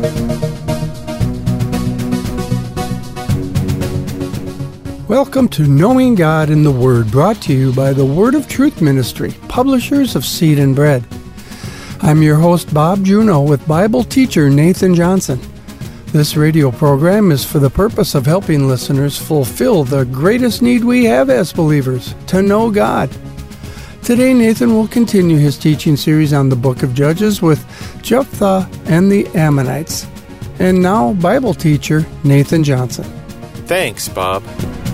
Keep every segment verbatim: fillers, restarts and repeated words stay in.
Welcome to Knowing God in the Word, brought to you by the Word of Truth Ministry, publishers of Seed and Bread. I'm your host, Bob Juneau, with Bible teacher Nathan Johnson. This radio program is for the purpose of helping listeners fulfill the greatest need we have as believers, to know God. Today, Nathan will continue his teaching series on the book of Judges with Jephthah and the Ammonites. And now, Bible teacher Nathan Johnson. Thanks, Bob.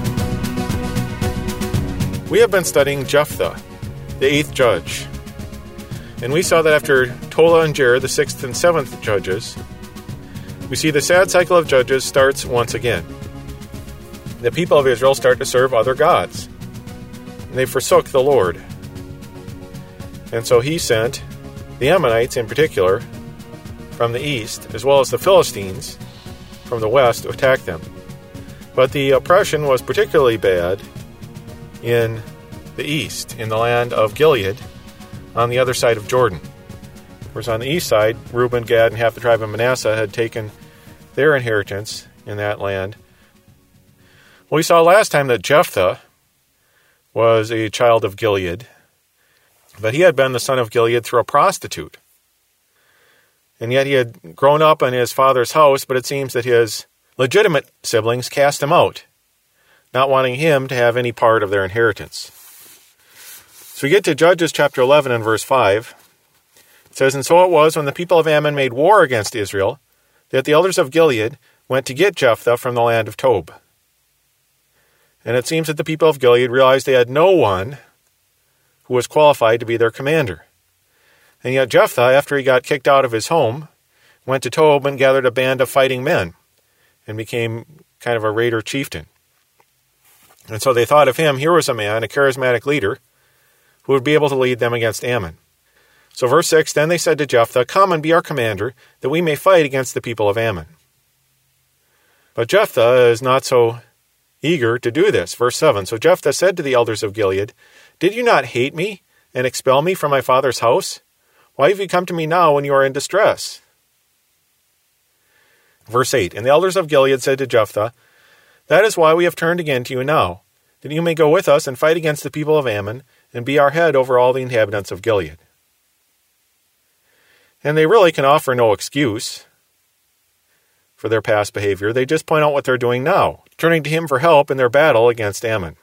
We have been studying Jephthah, the eighth judge. And we saw that after Tola and Jared, the sixth and seventh judges, we see the sad cycle of judges starts once again. The people of Israel start to serve other gods, and they forsook the Lord. And so he sent the Ammonites in particular from the east, as well as the Philistines from the west, to attack them. But the oppression was particularly bad in the east, in the land of Gilead, on the other side of Jordan. Whereas on the east side, Reuben, Gad, and half the tribe of Manasseh had taken their inheritance in that land. Well, we saw last time that Jephthah was a child of Gilead, but he had been the son of Gilead through a prostitute. And yet he had grown up in his father's house, but it seems that his legitimate siblings cast him out, not wanting him to have any part of their inheritance. So we get to Judges chapter eleven and verse five. It says, "And so it was, when the people of Ammon made war against Israel, that the elders of Gilead went to get Jephthah from the land of Tob. And it seems that the people of Gilead realized they had no one who was qualified to be their commander. And yet Jephthah, after he got kicked out of his home, went to Tob and gathered a band of fighting men and became kind of a raider chieftain. And so they thought of him, here was a man, a charismatic leader, who would be able to lead them against Ammon. So verse six, "Then they said to Jephthah, 'Come and be our commander, that we may fight against the people of Ammon.' But Jephthah is not so eager to do this. Verse seven, "So Jephthah said to the elders of Gilead, 'Did you not hate me and expel me from my father's house? Why have you come to me now when you are in distress?' Verse eight, "And the elders of Gilead said to Jephthah, 'That is why we have turned again to you now, that you may go with us and fight against the people of Ammon, and be our head over all the inhabitants of Gilead.'" And they really can offer no excuse for their past behavior. They just point out what they're doing now, turning to him for help in their battle against Ammon.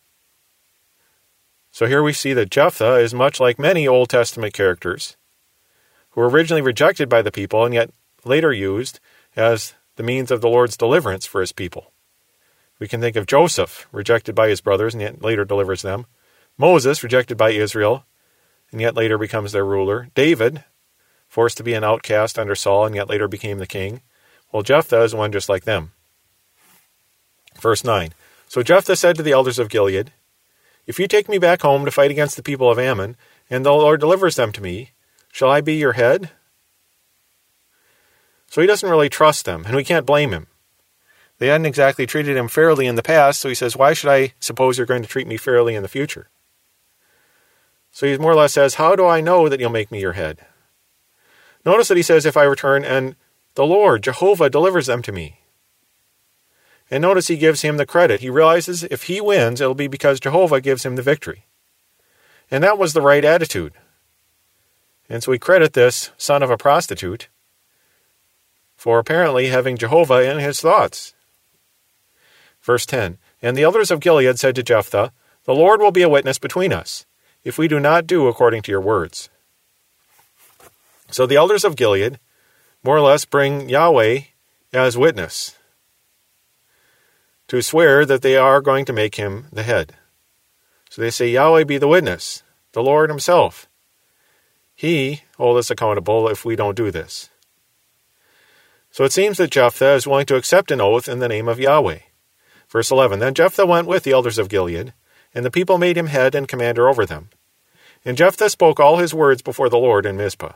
So here we see that Jephthah is much like many Old Testament characters who were originally rejected by the people and yet later used as the means of the Lord's deliverance for his people. We can think of Joseph, rejected by his brothers and yet later delivers them. Moses, rejected by Israel and yet later becomes their ruler. David, forced to be an outcast under Saul and yet later became the king. Well, Jephthah is one just like them. Verse nine, "So Jephthah said to the elders of Gilead, 'If you take me back home to fight against the people of Ammon, and the Lord delivers them to me, shall I be your head?' So he doesn't really trust them, and we can't blame him. They hadn't exactly treated him fairly in the past, so he says, why should I suppose you're going to treat me fairly in the future? So he more or less says, how do I know that you'll make me your head? Notice that he says, if I return and the Lord, Jehovah, delivers them to me. And notice he gives him the credit. He realizes if he wins, it'll be because Jehovah gives him the victory. And that was the right attitude. And so we credit this son of a prostitute for apparently having Jehovah in his thoughts. Verse ten, "And the elders of Gilead said to Jephthah, 'The Lord will be a witness between us, if we do not do according to your words.'" So the elders of Gilead more or less bring Yahweh as witness to swear that they are going to make him the head. So they say, Yahweh be the witness, the Lord himself. He hold us accountable if we don't do this. So it seems that Jephthah is willing to accept an oath in the name of Yahweh. Verse eleven, "Then Jephthah went with the elders of Gilead, and the people made him head and commander over them. And Jephthah spoke all his words before the Lord in Mizpah."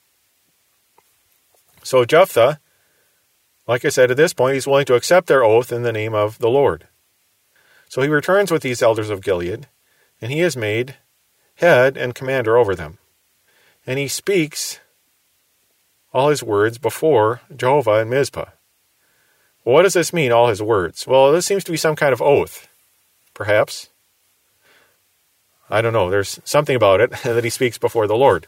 So Jephthah, like I said, at this point, he's willing to accept their oath in the name of the Lord. So he returns with these elders of Gilead, and he is made head and commander over them. And he speaks all his words before Jehovah in Mizpah. Well, what does this mean, all his words? Well, this seems to be some kind of oath, perhaps. I don't know. There's something about it that he speaks before the Lord.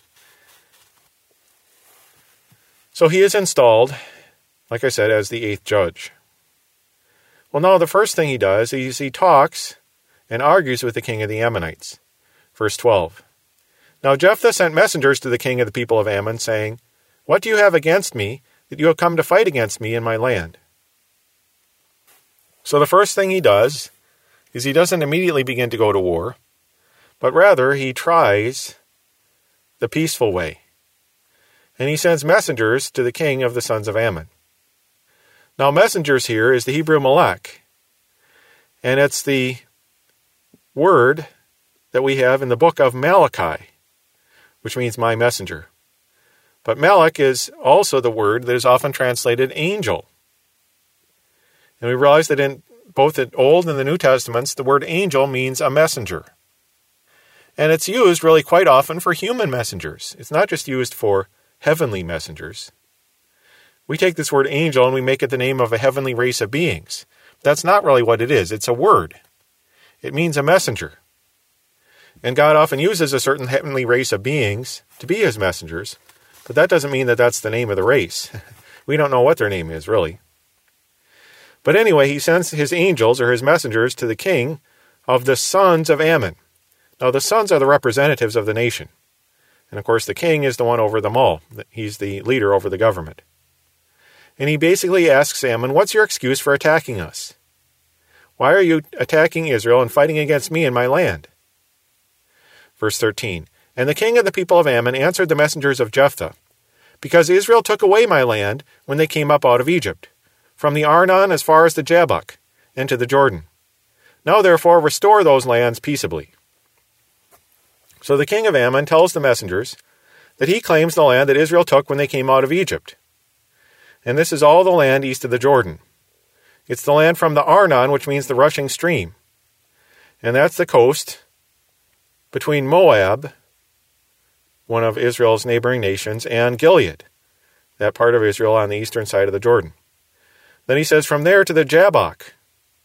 So he is installed, like I said, as the eighth judge. Well, now the first thing he does is he talks and argues with the king of the Ammonites. Verse twelve. Now Jephthah sent messengers to the king of the people of Ammon, saying, What do you have against me, that you have come to fight against me in my land? So the first thing he does is he doesn't immediately begin to go to war, but rather he tries the peaceful way. And he sends messengers to the king of the sons of Ammon. Now messengers here is the Hebrew malek, and it's the word that we have in the book of Malachi, which means my messenger. But Malak is also the word that is often translated angel. And we realize that in both the Old and the New Testaments, the word angel means a messenger. And it's used really quite often for human messengers. It's not just used for heavenly messengers. We take this word angel and we make it the name of a heavenly race of beings. That's not really what it is. It's a word. It means a messenger. And God often uses a certain heavenly race of beings to be his messengers, but that doesn't mean that that's the name of the race. We don't know what their name is, really. But anyway, he sends his angels or his messengers to the king of the sons of Ammon. Now, the sons are the representatives of the nation. And of course, the king is the one over them all. He's the leader over the government. And he basically asks Ammon, what's your excuse for attacking us? Why are you attacking Israel and fighting against me in my land? Verse thirteen, And the king of the people of Ammon answered the messengers of Jephthah, Because Israel took away my land when they came up out of Egypt, from the Arnon as far as the Jabbok, and to the Jordan. Now therefore restore those lands peaceably. So the king of Ammon tells the messengers that he claims the land that Israel took when they came out of Egypt. And this is all the land east of the Jordan. It's the land from the Arnon, which means the rushing stream. And that's the coast between Moab, one of Israel's neighboring nations, and Gilead, that part of Israel on the eastern side of the Jordan. Then he says, from there to the Jabbok.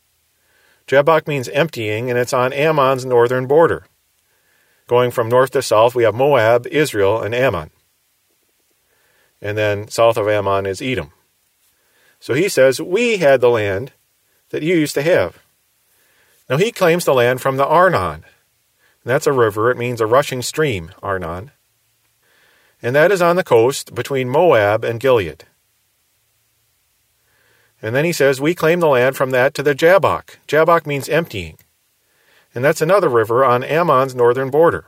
Jabbok means emptying, and it's on Ammon's northern border. Going from north to south, we have Moab, Israel, and Ammon. And then south of Ammon is Edom. So he says, we had the land that you used to have. Now he claims the land from the Arnon. And that's a river. It means a rushing stream, Arnon. And that is on the coast between Moab and Gilead. And then he says, we claim the land from that to the Jabbok. Jabbok means emptying. And that's another river on Ammon's northern border.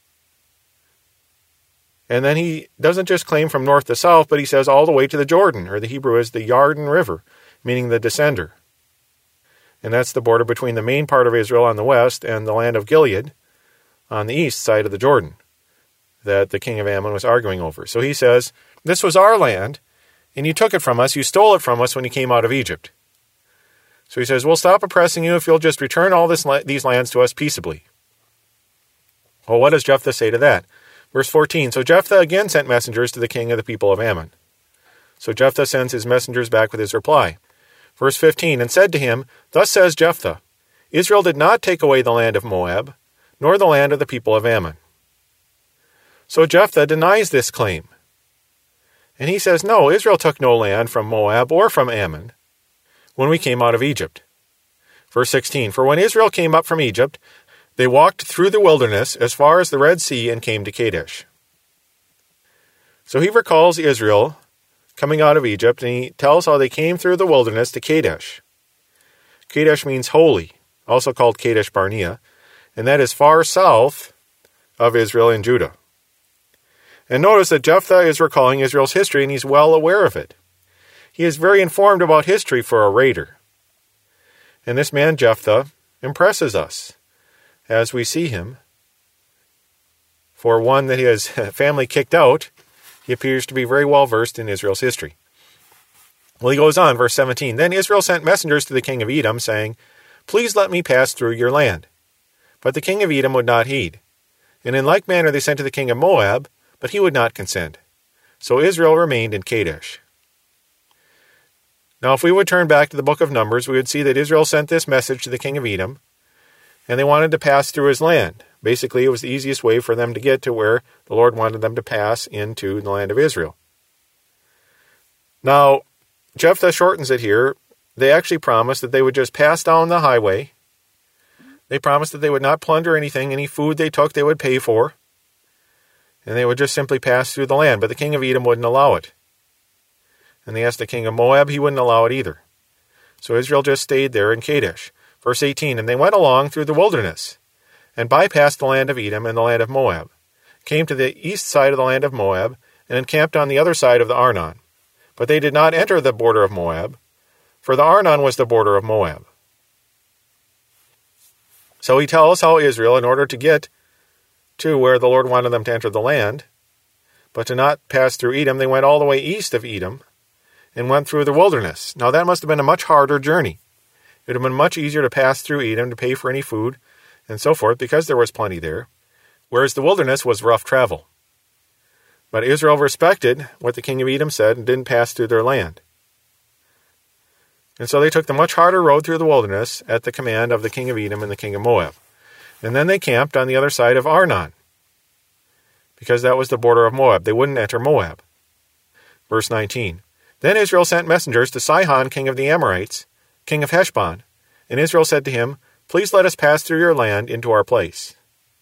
And then he doesn't just claim from north to south, but he says all the way to the Jordan, or the Hebrew is the Yarden River, meaning the descender. And that's the border between the main part of Israel on the west and the land of Gilead on the east side of the Jordan that the king of Ammon was arguing over. So he says, this was our land, and you took it from us, you stole it from us when you came out of Egypt. So he says, we'll stop oppressing you if you'll just return all this these lands to us peaceably. Well, what does Jephthah say to that? Verse fourteen, So Jephthah again sent messengers to the king of the people of Ammon. So Jephthah sends his messengers back with his reply. Verse fifteen, And said to him, Thus says Jephthah, Israel did not take away the land of Moab, nor the land of the people of Ammon. So Jephthah denies this claim. And he says, no, Israel took no land from Moab or from Ammon when we came out of Egypt. Verse sixteen, For when Israel came up from Egypt, they walked through the wilderness as far as the Red Sea and came to Kadesh. So he recalls Israel coming out of Egypt, and he tells how they came through the wilderness to Kadesh. Kadesh means holy, also called Kadesh Barnea, and that is far south of Israel and Judah. And notice that Jephthah is recalling Israel's history, and he's well aware of it. He is very informed about history for a raider. And this man, Jephthah, impresses us as we see him. For one that he has family kicked out, he appears to be very well versed in Israel's history. Well, he goes on, verse seventeen, Then Israel sent messengers to the king of Edom, saying, Please let me pass through your land. But the king of Edom would not heed. And in like manner they sent to the king of Moab, but he would not consent. So Israel remained in Kadesh. Now, if we would turn back to the book of Numbers, we would see that Israel sent this message to the king of Edom, and they wanted to pass through his land. Basically, it was the easiest way for them to get to where the Lord wanted them to pass into the land of Israel. Now, Jephthah shortens it here. They actually promised that they would just pass down the highway. They promised that they would not plunder anything. Any food they took, they would pay for. And they would just simply pass through the land. But the king of Edom wouldn't allow it. And they asked the king of Moab. He wouldn't allow it either. So Israel just stayed there in Kadesh. Verse eighteen, and they went along through the wilderness, and bypassed the land of Edom and the land of Moab, came to the east side of the land of Moab, and encamped on the other side of the Arnon. But they did not enter the border of Moab, for the Arnon was the border of Moab. So he tells how Israel, in order to get to where the Lord wanted them to enter the land, but to not pass through Edom, they went all the way east of Edom and went through the wilderness. Now that must have been a much harder journey. It would have been much easier to pass through Edom to pay for any food and so forth, because there was plenty there, whereas the wilderness was rough travel. But Israel respected what the king of Edom said and didn't pass through their land. And so they took the much harder road through the wilderness at the command of the king of Edom and the king of Moab. And then they camped on the other side of Arnon, because that was the border of Moab. They wouldn't enter Moab. Verse nineteen, then Israel sent messengers to Sihon, king of the Amorites, king of Heshbon. And Israel said to him, please let us pass through your land into our place.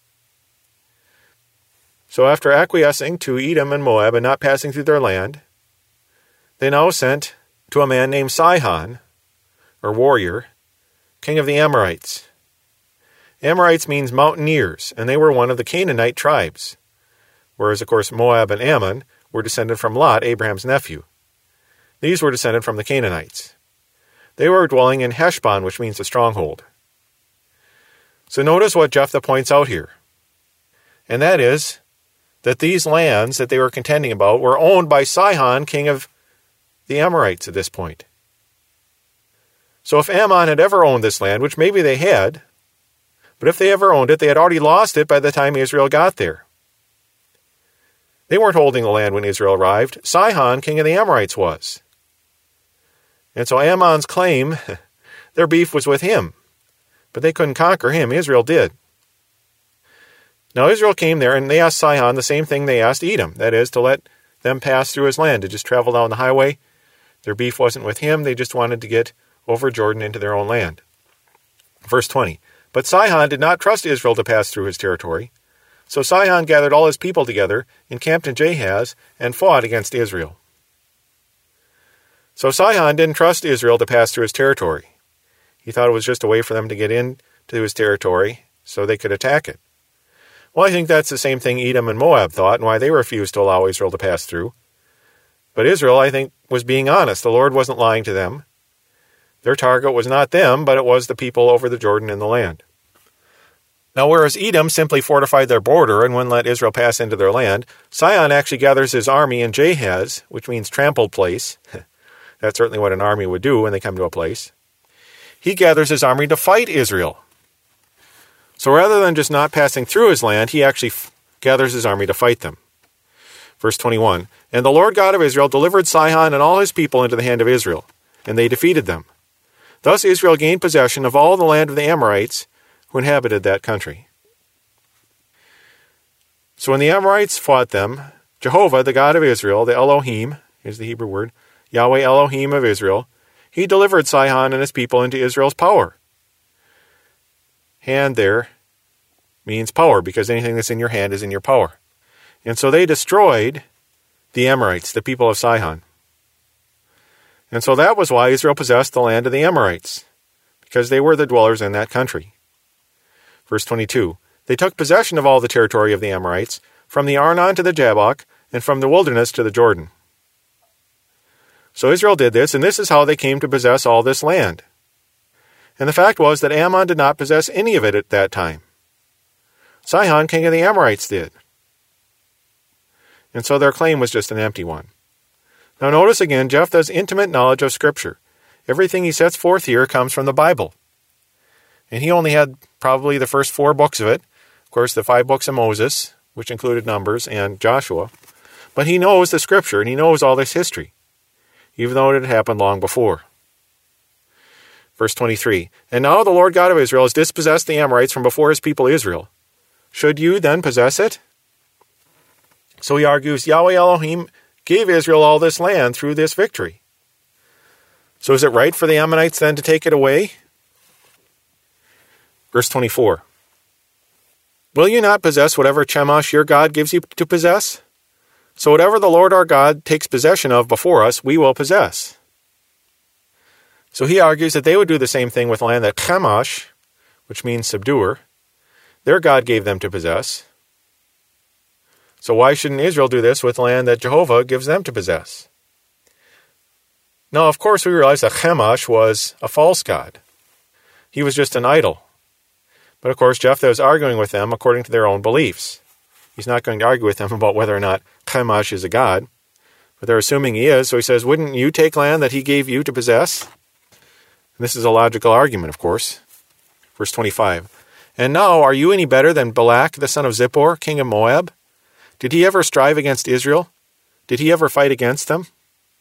So after acquiescing to Edom and Moab and not passing through their land, they now sent to a man named Sihon, or warrior, king of the Amorites. Amorites means mountaineers, and they were one of the Canaanite tribes, whereas, of course, Moab and Ammon were descended from Lot, Abraham's nephew. These were descended from the Canaanites. They were dwelling in Heshbon, which means a stronghold. So notice what Jephthah points out here, and that is that these lands that they were contending about were owned by Sihon, king of the Amorites at this point. So if Ammon had ever owned this land, which maybe they had, but if they ever owned it, they had already lost it by the time Israel got there. They weren't holding the land when Israel arrived. Sihon, king of the Amorites, was. And so Ammon's claim, their beef was with him. But they couldn't conquer him. Israel did. Now Israel came there and they asked Sihon the same thing they asked Edom. That is, to let them pass through his land, to just travel down the highway. Their beef wasn't with him. They just wanted to get over Jordan into their own land. Verse twenty. But Sihon did not trust Israel to pass through his territory. So Sihon gathered all his people together, encamped in Jahaz, and fought against Israel. So Sihon didn't trust Israel to pass through his territory. He thought it was just a way for them to get into his territory so they could attack it. Well, I think that's the same thing Edom and Moab thought, and why they refused to allow Israel to pass through. But Israel, I think, was being honest. The Lord wasn't lying to them. Their target was not them, but it was the people over the Jordan in the land. Now, whereas Edom simply fortified their border and wouldn't let Israel pass into their land, Sihon actually gathers his army in Jahaz, which means trampled place. That's certainly what an army would do when they come to a place. He gathers his army to fight Israel. So rather than just not passing through his land, he actually f- gathers his army to fight them. Verse twenty-one, and the Lord God of Israel delivered Sihon and all his people into the hand of Israel, and they defeated them. Thus Israel gained possession of all the land of the Amorites who inhabited that country. So when the Amorites fought them, Jehovah, the God of Israel, the Elohim, is the Hebrew word, Yahweh Elohim of Israel, he delivered Sihon and his people into Israel's power. Hand there means power, because anything that's in your hand is in your power. And so they destroyed the Amorites, the people of Sihon. And so that was why Israel possessed the land of the Amorites, because they were the dwellers in that country. Verse twenty-two, they took possession of all the territory of the Amorites, from the Arnon to the Jabbok, and from the wilderness to the Jordan. So Israel did this, and this is how they came to possess all this land. And the fact was that Ammon did not possess any of it at that time. Sihon, king of the Amorites, did. And so their claim was just an empty one. Now notice again Jephthah's intimate knowledge of Scripture. Everything he sets forth here comes from the Bible. And he only had probably the first four books of it. Of course, the five books of Moses, which included Numbers and Joshua. But he knows the scripture and he knows all this history, even though it had happened long before. Verse twenty-three, and now the Lord God of Israel has dispossessed the Amorites from before his people Israel. Should you then possess it? So he argues, Yahweh Elohim gave Israel all this land through this victory. So is it right for the Ammonites then to take it away? Verse twenty-four, will you not possess whatever Chemosh your God gives you to possess? So whatever the Lord our God takes possession of before us, we will possess. So he argues that they would do the same thing with land that Chemosh, which means subduer, their God gave them to possess. So why shouldn't Israel do this with land that Jehovah gives them to possess? Now, of course, we realize that Chemosh was a false god. He was just an idol. But of course, Jephthah is arguing with them according to their own beliefs. He's not going to argue with them about whether or not Chemosh is a god, but they're assuming he is. So he says, wouldn't you take land that he gave you to possess? And this is a logical argument, of course. Verse twenty-five, and now are you any better than Balak, the son of Zippor, king of Moab? Did he ever strive against Israel? Did he ever fight against them?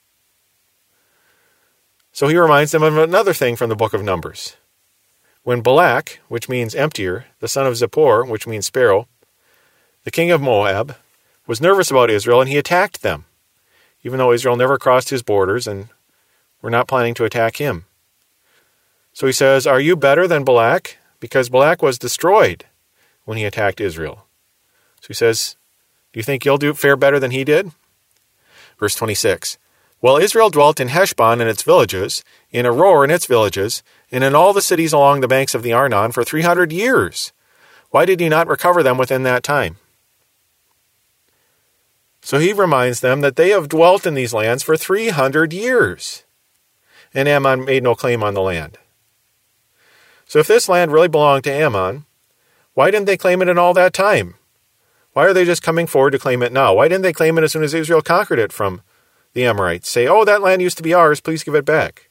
So he reminds them of another thing from the book of Numbers. When Balak, which means emptier, the son of Zippor, which means sparrow, the king of Moab, was nervous about Israel and he attacked them, even though Israel never crossed his borders and were not planning to attack him. So he says, are you better than Balak? Because Balak was destroyed when he attacked Israel. So he says, do you think you'll do fare better than he did? Verse twenty-six, well, Israel dwelt in Heshbon and its villages, in Aroer and its villages, and in all the cities along the banks of the Arnon for three hundred years. Why did he not recover them within that time? So he reminds them that they have dwelt in these lands for three hundred years, and Ammon made no claim on the land. So if this land really belonged to Ammon, why didn't they claim it in all that time? Why are they just coming forward to claim it now? Why didn't they claim it as soon as Israel conquered it from the Amorites? Say, oh, that land used to be ours, please give it back.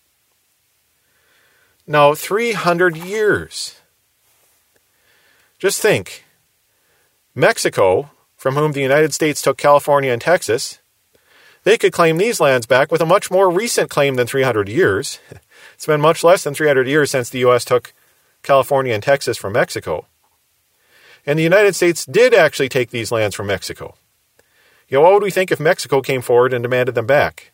Now, three hundred years. Just think, Mexico, from whom the United States took California and Texas, they could claim these lands back with a much more recent claim than three hundred years. It's been much less than three hundred years since the U S took California and Texas from Mexico. And the United States did actually take these lands from Mexico. You know, what would we think if Mexico came forward and demanded them back?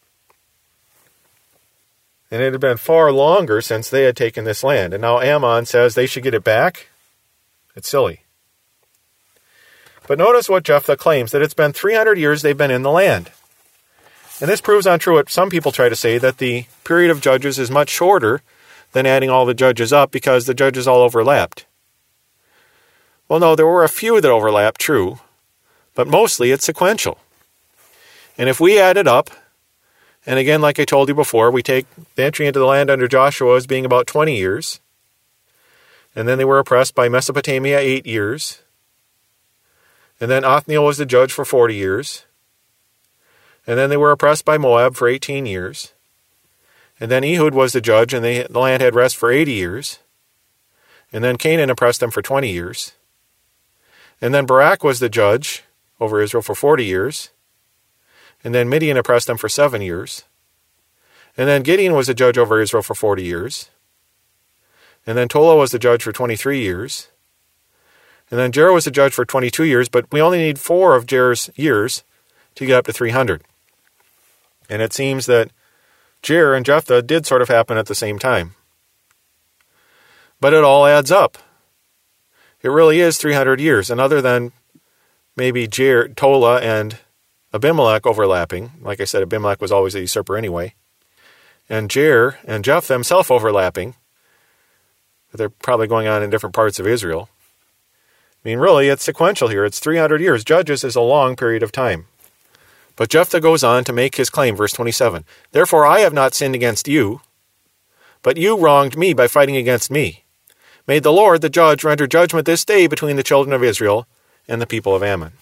And it had been far longer since they had taken this land. And now Ammon says they should get it back? It's silly. But notice what Jephthah claims, that it's been three hundred years they've been in the land. And this proves untrue what some people try to say, that the period of judges is much shorter than adding all the judges up because the judges all overlapped. Well, no, there were a few that overlapped, true, but mostly it's sequential. And if we add it up, and again, like I told you before, we take the entry into the land under Joshua as being about twenty years, and then they were oppressed by Mesopotamia eight years, and then Othniel was the judge for forty years, and then they were oppressed by Moab for eighteen years, and then Ehud was the judge, and they, the land had rest for eighty years, and then Canaan oppressed them for twenty years, and then Barak was the judge over Israel for forty years, and then Midian oppressed them for seven years, and then Gideon was the judge over Israel for forty years, and then Tola was the judge for twenty-three years, and then Jer was the judge for twenty-two years, but we only need four of Jer's years to get up to three hundred. And it seems that Jer and Jephthah did sort of happen at the same time. But it all adds up. It really is three hundred years, and other than maybe Jer, Tola, and Abimelech overlapping, like I said, Abimelech was always a usurper anyway, and Jer and Jephthah himself overlapping, but they're probably going on in different parts of Israel. I mean, really, it's sequential here. It's three hundred years. Judges is a long period of time. But Jephthah goes on to make his claim, verse twenty-seven. Therefore I have not sinned against you, but you wronged me by fighting against me. May the Lord, the judge, render judgment this day between the children of Israel and the people of Ammon.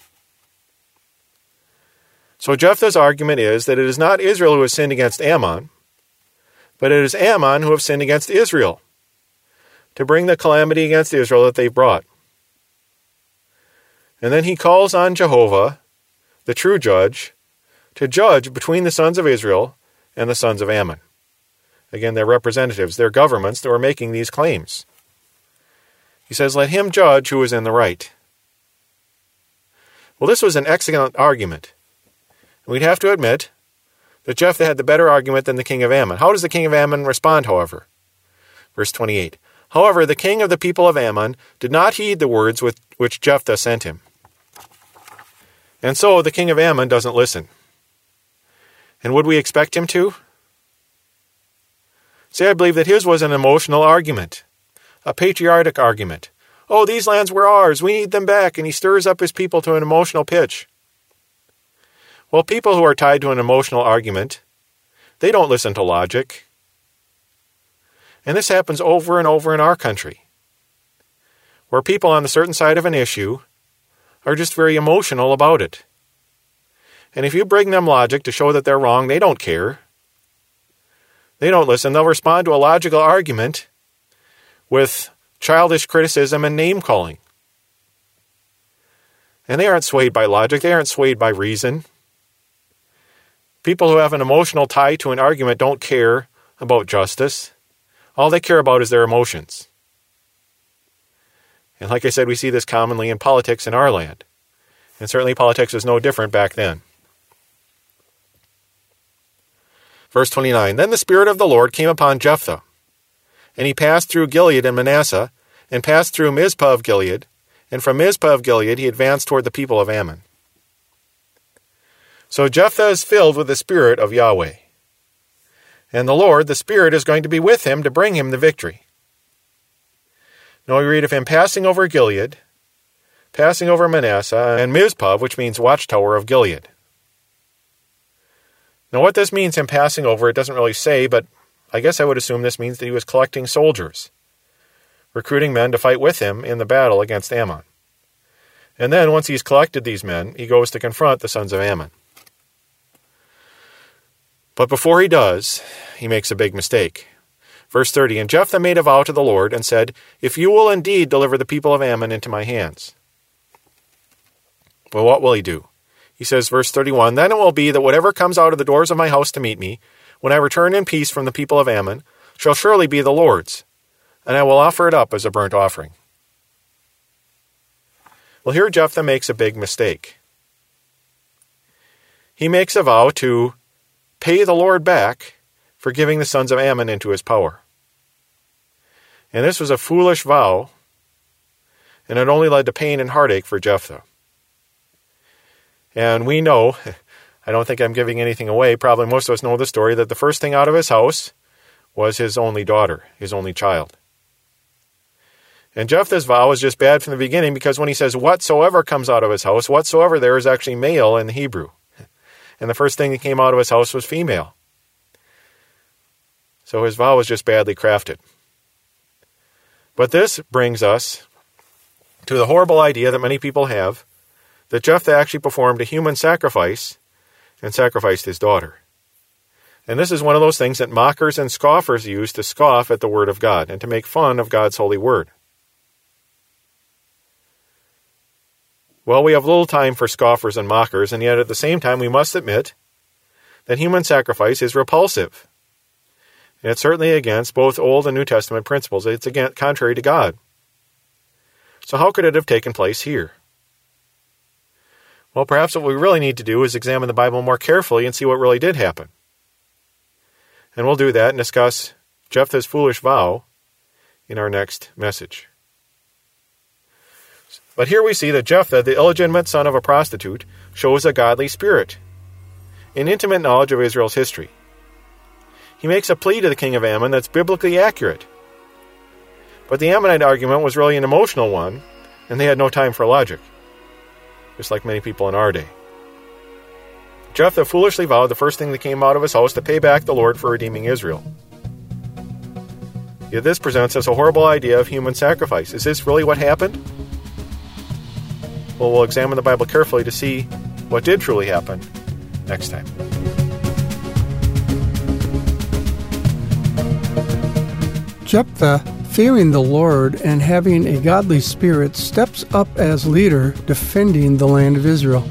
So Jephthah's argument is that it is not Israel who has sinned against Ammon, but it is Ammon who have sinned against Israel, to bring the calamity against Israel that they've brought. And then he calls on Jehovah, the true judge, to judge between the sons of Israel and the sons of Ammon. Again, they're representatives, they're governments that were making these claims. He says, let him judge who is in the right. Well, this was an excellent argument. We'd have to admit that Jephthah had the better argument than the king of Ammon. How does the king of Ammon respond, however? Verse twenty-eight. However, the king of the people of Ammon did not heed the words with which Jephthah sent him. And so the king of Ammon doesn't listen. And would we expect him to? See, I believe that his was an emotional argument, a patriotic argument. Oh, these lands were ours, we need them back, and he stirs up his people to an emotional pitch. Well, people who are tied to an emotional argument, they don't listen to logic. And this happens over and over in our country, where people on the certain side of an issue are just very emotional about it. And if you bring them logic to show that they're wrong, they don't care. They don't listen. They'll respond to a logical argument with childish criticism and name-calling. And they aren't swayed by logic. They aren't swayed by reason. People who have an emotional tie to an argument don't care about justice. All they care about is their emotions. And like I said, we see this commonly in politics in our land. And certainly politics was no different back then. Verse twenty-nine, Then the Spirit of the Lord came upon Jephthah, and he passed through Gilead and Manasseh, and passed through Mizpah of Gilead, and from Mizpah of Gilead he advanced toward the people of Ammon. So Jephthah is filled with the Spirit of Yahweh. And the Lord, the Spirit, is going to be with him to bring him the victory. Now we read of him passing over Gilead, passing over Manasseh, and Mizpah, which means watchtower of Gilead. Now what this means, him passing over, it doesn't really say, but I guess I would assume this means that he was collecting soldiers, recruiting men to fight with him in the battle against Ammon. And then, once he's collected these men, he goes to confront the sons of Ammon. But before he does, he makes a big mistake. Verse thirty, And Jephthah made a vow to the Lord and said, If you will indeed deliver the people of Ammon into my hands. Well, what will he do? He says, verse thirty-one, Then it will be that whatever comes out of the doors of my house to meet me, when I return in peace from the people of Ammon, shall surely be the Lord's, and I will offer it up as a burnt offering. Well, here Jephthah makes a big mistake. He makes a vow to pay the Lord back for giving the sons of Ammon into his power. And this was a foolish vow, and it only led to pain and heartache for Jephthah. And we know, I don't think I'm giving anything away, probably most of us know the story, that the first thing out of his house was his only daughter, his only child. And Jephthah's vow is just bad from the beginning, because when he says whatsoever comes out of his house, whatsoever there is actually male in the Hebrew. And the first thing that came out of his house was female. So his vow was just badly crafted. But this brings us to the horrible idea that many people have, that Jephthah actually performed a human sacrifice and sacrificed his daughter. And this is one of those things that mockers and scoffers use to scoff at the Word of God and to make fun of God's holy Word. Well, we have little time for scoffers and mockers, and yet at the same time we must admit that human sacrifice is repulsive. And it's certainly against both Old and New Testament principles. It's against, contrary to God. So how could it have taken place here? Well, perhaps what we really need to do is examine the Bible more carefully and see what really did happen. And we'll do that and discuss Jephthah's foolish vow in our next message. But here we see that Jephthah, the illegitimate son of a prostitute, shows a godly spirit, an intimate knowledge of Israel's history. He makes a plea to the king of Ammon that's biblically accurate. But the Ammonite argument was really an emotional one, and they had no time for logic, just like many people in our day. Jephthah foolishly vowed the first thing that came out of his house to pay back the Lord for redeeming Israel. Yet this presents us a horrible idea of human sacrifice. Is this really what happened? Well, we'll examine the Bible carefully to see what did truly happen next time. Jephthah, fearing the Lord and having a godly spirit, steps up as leader defending the land of Israel.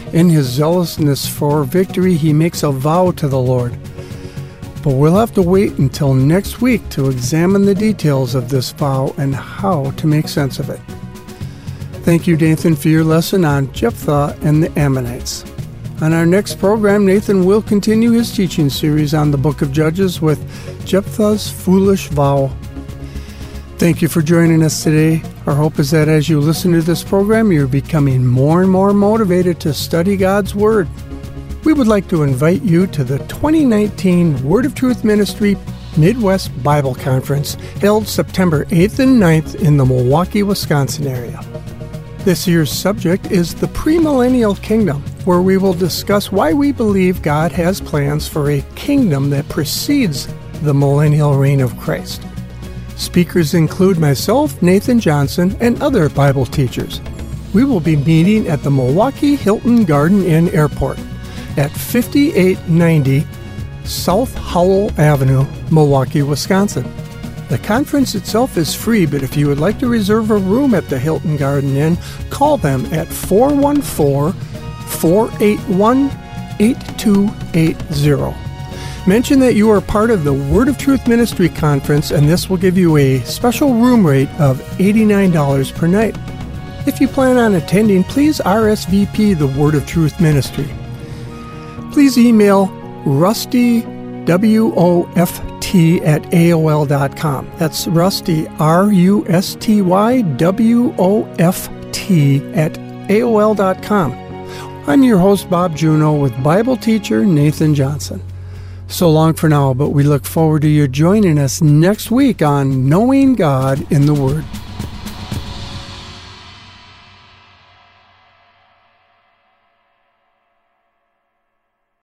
In his zealousness for victory, he makes a vow to the Lord. But we'll have to wait until next week to examine the details of this vow and how to make sense of it. Thank you, Nathan, for your lesson on Jephthah and the Ammonites. On our next program, Nathan will continue his teaching series on the book of Judges with Jephthah's foolish vow. Thank you for joining us today. Our hope is that as you listen to this program, you're becoming more and more motivated to study God's Word. We would like to invite you to the twenty nineteen Word of Truth Ministry Midwest Bible Conference held September eighth and ninth in the Milwaukee, Wisconsin area. This year's subject is the premillennial kingdom, where we will discuss why we believe God has plans for a kingdom that precedes the millennial reign of Christ. Speakers include myself, Nathan Johnson, and other Bible teachers. We will be meeting at the Milwaukee Hilton Garden Inn Airport at fifty-eight ninety South Howell Avenue, Milwaukee, Wisconsin. The conference itself is free, but if you would like to reserve a room at the Hilton Garden Inn, call them at four one four, four eight one, eight two eight zero. Mention that you are part of the Word of Truth Ministry Conference, and this will give you a special room rate of eighty-nine dollars per night. If you plan on attending, please R S V P the Word of Truth Ministry. Please email Rusty W O F T at A O L dot com. That's Rusty, R U S T Y W O F T at A O L dot com. I'm your host, Bob Juneau, with Bible teacher Nathan Johnson. So long for now, but we look forward to you joining us next week on Knowing God in the Word.